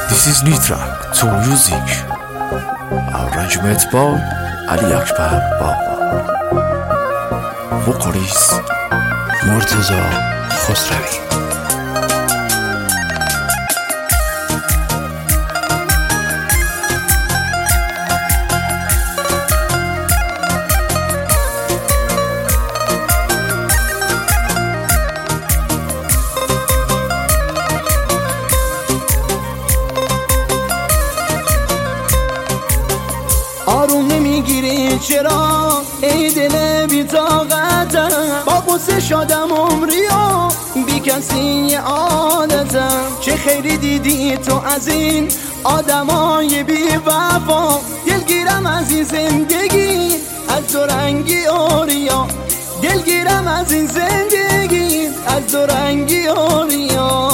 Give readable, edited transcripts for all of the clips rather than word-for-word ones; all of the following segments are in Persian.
This is new track to music. Arrangement by Ali Akbar Baba. Vocalist Murtaza Khosravi. آروم نمیگیری چرا ای دل بی طاقتم، با قصه شدم عمری و بی کسی عادتم. چه خیری دیدی تو از این آدمای بی وفا، دلگیرم از این زندگی از دو رنگی اوریا، دلگیرم از این زندگی از دو رنگی اوریا.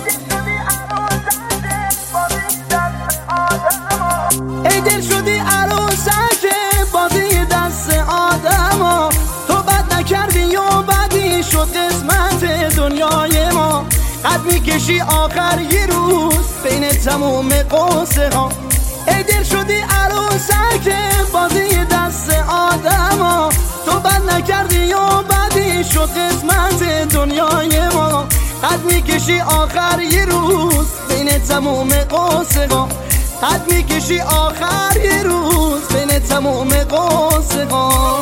ای دل شدی عروسک بازی دست آدما، تو بد نکردی و بدی شد قسمت دنیای ما. قد میکشی آخر یه روز بین تموم قصه ها. ای دل شدی عروسک بازی دست آدما، تو بد نکردی و بدی شد قسمت دنیای ما. قد میکشی آخر یه روز بین تموم قصه ها. قد میکشی آخر یه روز بین تموم قصه ها.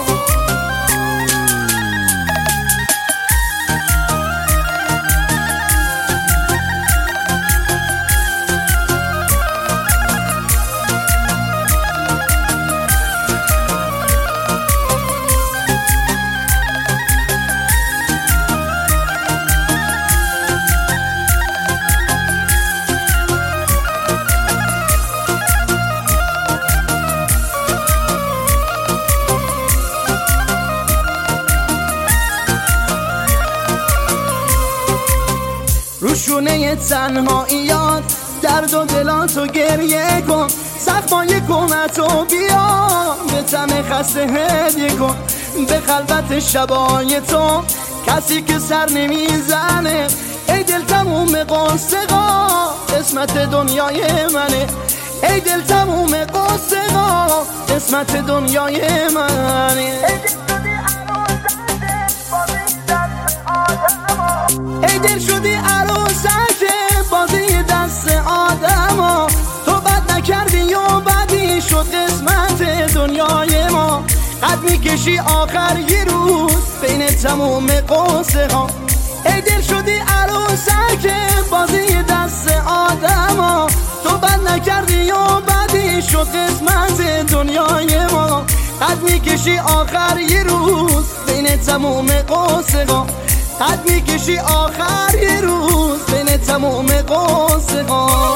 روشونه تنهاییات درد و دلاتو گریه کن، زخمای کمتو بیا به تن خسته هدیه کن. به خلوت شبای تو کسی که سر نمیزنه، ای دل تموم قصه ها قسمت دنیای منه. ای دل تموم قصه ها قسمت دنیای منه. ای دل شدی عروسک بازی دست آدما، تو بد نکردی و بدی شد قسمت دنیای ما. قد میکشی آخر یه روز بین تموم قصه ها. ای دل شدی عروسک بازی دست آدما، تو بد نکردی و بدی شد قسمت دنیای ما. قد میکشی آخر یه روز بین تموم قصه ها. قد میکشی آخر یه روز بین تموم قصه ها.